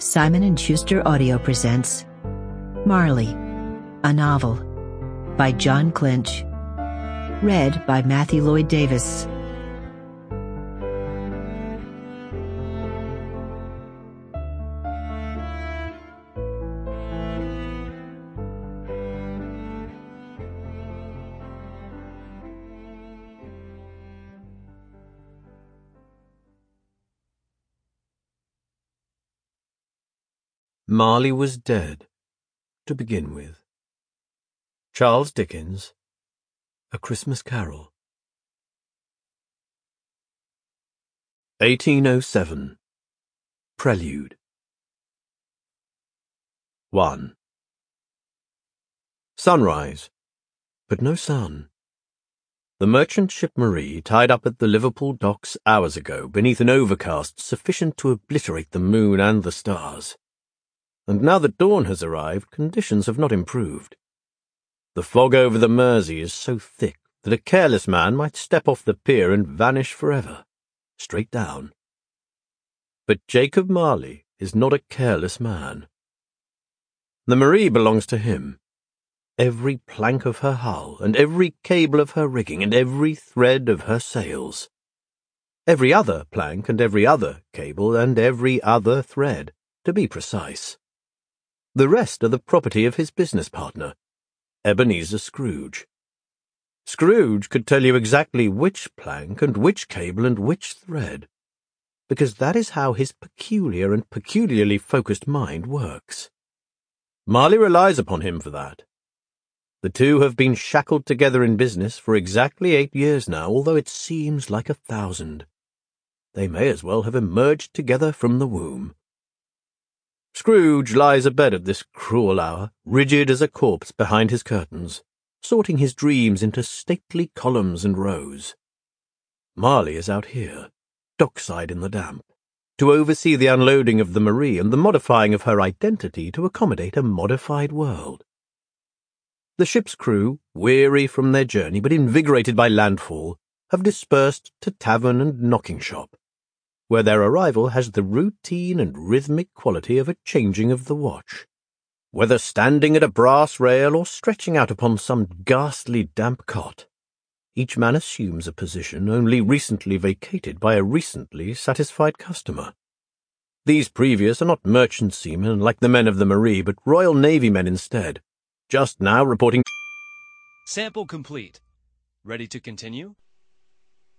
Simon & Schuster Audio presents Marley, a novel by John Clinch, read by Matthew Lloyd Davis. Marley was dead, to begin with. Charles Dickens, A Christmas Carol. 1807. Prelude. 1. Sunrise, but no sun. The merchant ship Marie tied up at the Liverpool docks hours ago beneath an overcast sufficient to obliterate the moon and the stars. And now that dawn has arrived, conditions have not improved. The fog over the Mersey is so thick that a careless man might step off the pier and vanish forever, straight down. But Jacob Marley is not a careless man. The Marie belongs to him. Every plank of her hull, and every cable of her rigging, and every thread of her sails. Every other plank, and every other cable, and every other thread, to be precise. The rest are the property of his business partner, Ebenezer Scrooge. Scrooge could tell you exactly which plank and which cable and which thread, because that is how his peculiar and peculiarly focused mind works. Marley relies upon him for that. The two have been shackled together in business for exactly 8 years now, although it seems like 1,000. They may as well have emerged together from the womb. Scrooge lies abed at this cruel hour, rigid as a corpse behind his curtains, sorting his dreams into stately columns and rows. Marley is out here, dockside in the damp, to oversee the unloading of the Marie and the modifying of her identity to accommodate a modified world. The ship's crew, weary from their journey but invigorated by landfall, have dispersed to tavern and knocking shop, where their arrival has the routine and rhythmic quality of a changing of the watch. Whether standing at a brass rail or stretching out upon some ghastly damp cot, each man assumes a position only recently vacated by a recently satisfied customer. These previous are not merchant seamen like the men of the Marie, but Royal Navy men instead, just now reporting. Sample complete. Ready to continue?